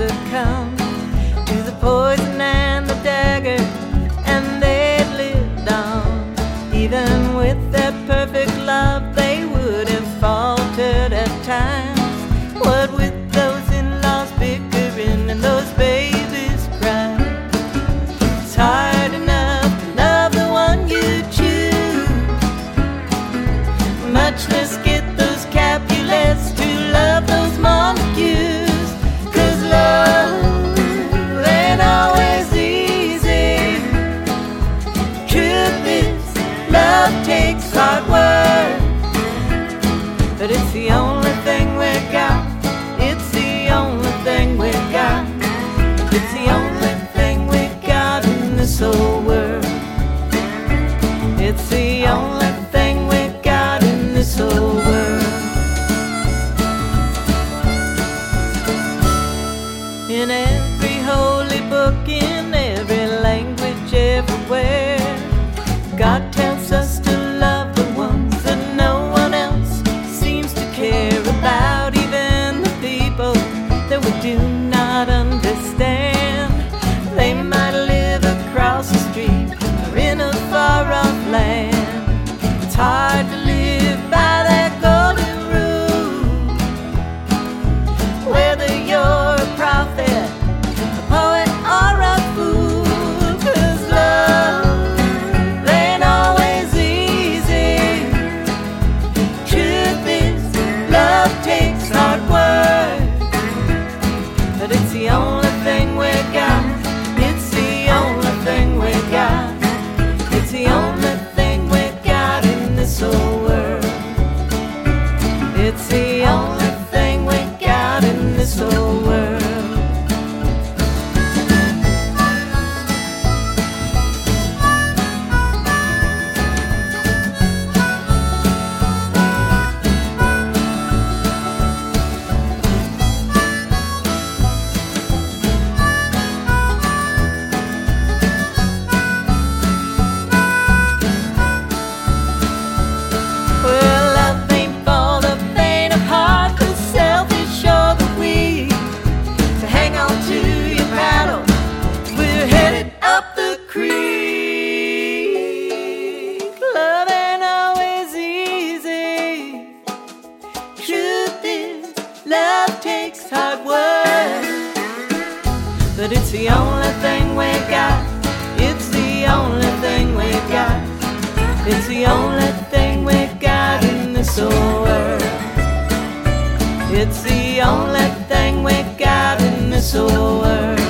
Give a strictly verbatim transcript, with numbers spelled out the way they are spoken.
succumbed to the poison and the dagger, and they'd lived on. Even with their perfect love, they would have faltered at times. What with those in-laws bickering and those babies crying, it's hard enough to love the one you choose, much less get those Capulets to love those Montagues. 'Cause love ain't always easy. Truth is, love takes hard work, but it's the only thing we got. It's the only thing we got. It's the only thing we got in this whole world. It's the only thing we got in this whole world. In every holy book, in every language, everywhere, God tells us to love the ones that no one else seems to care about, even the people that we do not understand. They might live across the street or in a far-off land. It's hard to live by that golden rule, whether you're a prophet, a poet, or a fool. 'Cause love ain't always easy. Truth is, love takes hard work, but it's the only thing we got. It's the only thing we got. It's the only thing we got in this whole world. It's the only thing we got in this whole world. Well, love ain't for the faint of heart, the selfish or the weak. So hang on to your paddle, we're headed up the creek. Love ain't always easy. Truth is, love takes hard work, but it's the only thing we got. It's the only thing we got. It's the only thing we got in this whole world. It's the only thing we got in this whole world.